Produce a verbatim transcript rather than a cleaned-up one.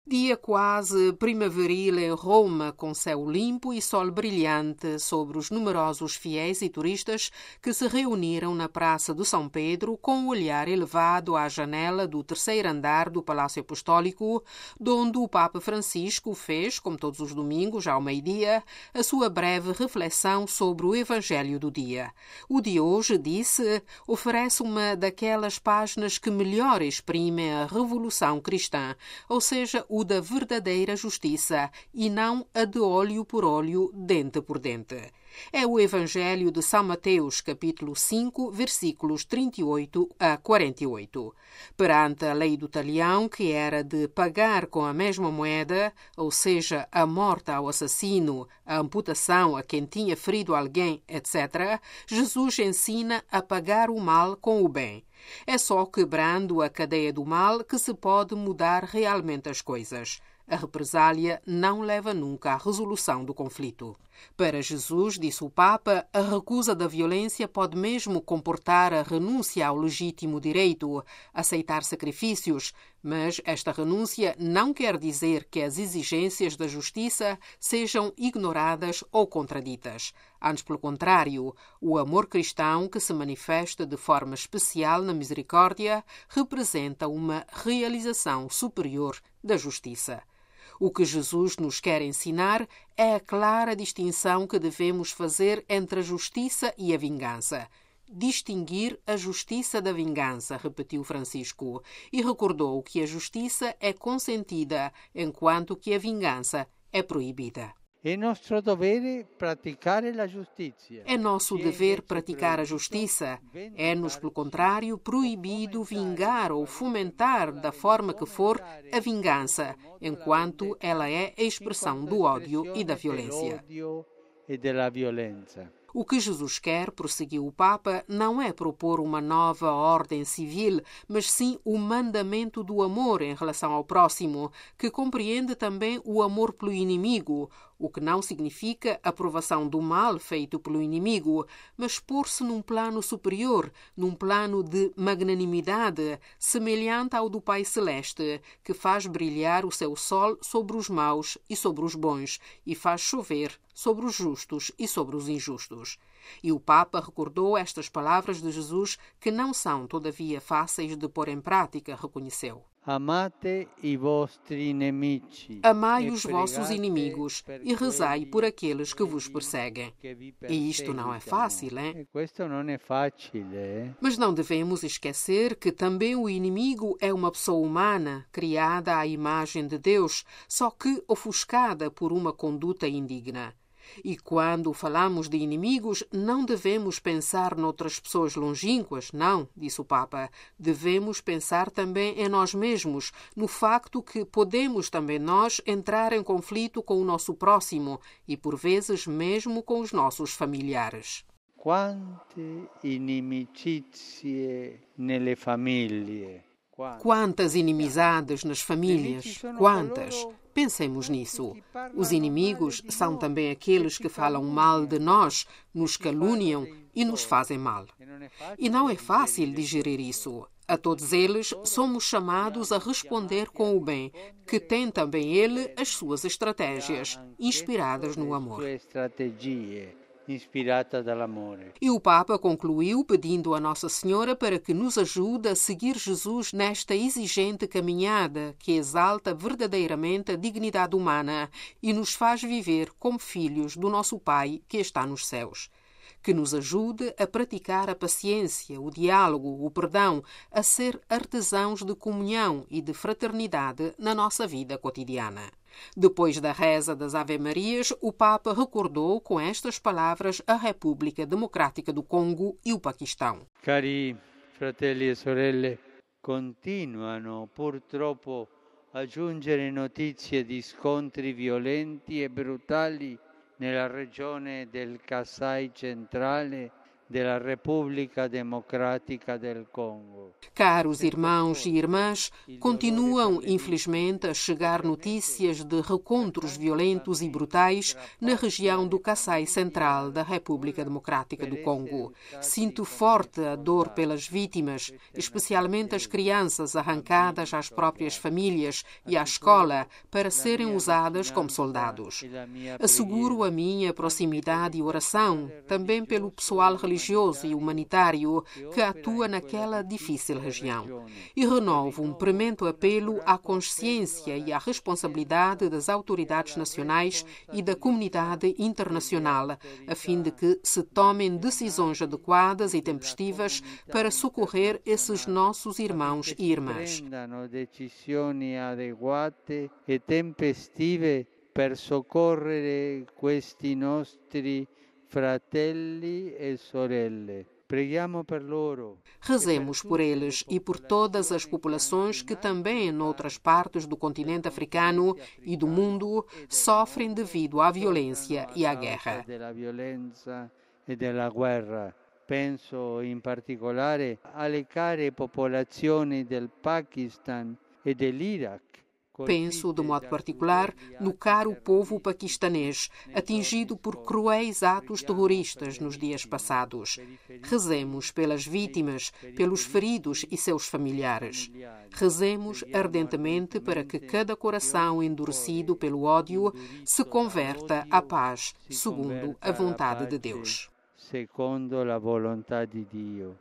Dia quase primaveril em Roma, com céu limpo e sol brilhante sobre os numerosos fiéis e turistas que se reuniram na Praça de São Pedro com o olhar elevado à janela do terceiro andar do Palácio Apostólico, donde o Papa Francisco fez, como todos os domingos, ao meio-dia, a sua breve reflexão sobre o Evangelho do dia. O de hoje, disse, oferece uma daquelas páginas que melhor exprimem a Revolução Cristã, ou seja, o da verdadeira justiça e não a de olho por olho, dente por dente. É o Evangelho de São Mateus, capítulo cinco, versículos trinta e oito a quarenta e oito. Perante a lei do talião, que era de pagar com a mesma moeda, ou seja, a morte ao assassino, a amputação a quem tinha ferido alguém, etcétera, Jesus ensina a pagar o mal com o bem. É só quebrando a cadeia do mal que se pode mudar realmente as coisas. A represália não leva nunca à resolução do conflito. Para Jesus, disse o Papa, a recusa da violência pode mesmo comportar a renúncia ao legítimo direito, aceitar sacrifícios, mas esta renúncia não quer dizer que as exigências da justiça sejam ignoradas ou contraditas. Antes, pelo contrário, o amor cristão, que se manifesta de forma especial na misericórdia, representa uma realização superior da justiça. O que Jesus nos quer ensinar é a clara distinção que devemos fazer entre a justiça e a vingança. Distinguir a justiça da vingança, repetiu Francisco, e recordou que a justiça é consentida, enquanto que a vingança é proibida. É nosso dever praticar a justiça. É nosso dever praticar a justiça. É-nos, pelo contrário, proibido vingar ou fomentar, da forma que for, a vingança, enquanto ela é a expressão do ódio e da violência. O que Jesus quer, prosseguiu o Papa, não é propor uma nova ordem civil, mas sim o mandamento do amor em relação ao próximo, que compreende também o amor pelo inimigo, o que não significa aprovação do mal feito pelo inimigo, mas pôr-se num plano superior, num plano de magnanimidade, semelhante ao do Pai Celeste, que faz brilhar o seu sol sobre os maus e sobre os bons, e faz chover sobre os justos e sobre os injustos. E o Papa recordou estas palavras de Jesus, que não são, todavia, fáceis de pôr em prática, reconheceu. Amate i vostri nemici. Amai os vossos inimigos e rezai por aqueles que vos perseguem. E isto não é fácil, hein? Questo non è facile. Mas não devemos esquecer que também o inimigo é uma pessoa humana, criada à imagem de Deus, só que ofuscada por uma conduta indigna. E quando falamos de inimigos, não devemos pensar noutras pessoas longínquas, não, disse o Papa. Devemos pensar também em nós mesmos, no facto que podemos também nós entrar em conflito com o nosso próximo e, por vezes, mesmo com os nossos familiares. Quante inimicizie nelle famiglie. Quantas inimizades nas famílias, quantas? Pensemos nisso. Os inimigos são também aqueles que falam mal de nós, nos caluniam e nos fazem mal. E não é fácil digerir isso. A todos eles somos chamados a responder com o bem, que tem também ele as suas estratégias, inspiradas no amor. Inspirata dall'amore. E o Papa concluiu pedindo a Nossa Senhora para que nos ajude a seguir Jesus nesta exigente caminhada que exalta verdadeiramente a dignidade humana e nos faz viver como filhos do nosso Pai que está nos céus. Que nos ajude a praticar a paciência, o diálogo, o perdão, a ser artesãos de comunhão e de fraternidade na nossa vida cotidiana. Depois da reza das Ave-Marias, o Papa recordou com estas palavras a República Democrática do Congo e o Paquistão. Cari fratelli e sorelle, continuano purtroppo a giungere notizie di scontri violenti e brutali nella regione del Kasai centrale della Repubblica Democrática del Congo. Caros irmãos e irmãs, continuam, infelizmente, a chegar notícias de recontros violentos e brutais na região do Kassai Central da República Democrática do Congo. Sinto forte a dor pelas vítimas, especialmente as crianças arrancadas às próprias famílias e à escola para serem usadas como soldados. Asseguro a minha proximidade e oração também pelo pessoal religioso e humanitário que atua naquela difícil região. E renovo um premente apelo à consciência e à responsabilidade das autoridades nacionais e da comunidade internacional, a fim de que se tomem decisões adequadas e tempestivas para socorrer esses nossos irmãos e irmãs. Decisioni adeguate e tempestive per soccorrere questi nostri fratelli e sorelle. Preghiamo per loro. Rezemos por eles e por todas as populações que também em outras partes do continente africano e do mundo sofrem devido à violência e à guerra. Penso in particolare alle care popolazioni del Pakistan e dell'Iraq. Penso, de modo particular, no caro povo paquistanês, atingido por cruéis atos terroristas nos dias passados. Rezemos pelas vítimas, pelos feridos e seus familiares. Rezemos ardentemente para que cada coração endurecido pelo ódio se converta à paz, segundo a vontade de Deus. Secondo la volontà di Dio.